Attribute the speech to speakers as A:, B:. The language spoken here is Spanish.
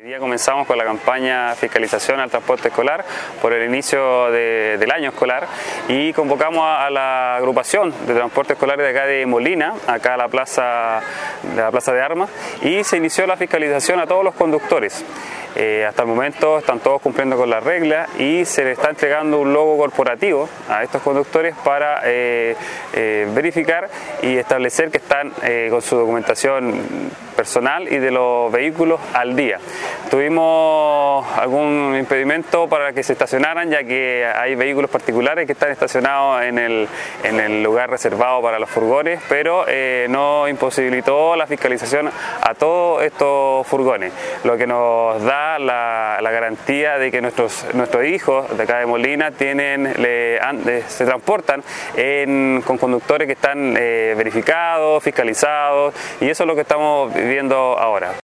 A: Hoy día comenzamos con la campaña Fiscalización al Transporte Escolar por el inicio del año escolar y convocamos a la agrupación de transporte escolar de acá de Molina, acá a la plaza de Armas, y se inició la fiscalización a todos los conductores. Hasta el momento están todos cumpliendo con las reglas y se le está entregando un logo corporativo a estos conductores para verificar y establecer que están con su documentación personal y de los vehículos al día. Tuvimos algún impedimento para que se estacionaran, ya que hay vehículos particulares que están estacionados en el lugar reservado para los furgones, pero no imposibilitó la fiscalización a todos estos furgones, lo que nos da la garantía de que nuestros hijos de acá de Molina se transportan con conductores que están verificados, fiscalizados, y eso es lo que estamos viviendo ahora.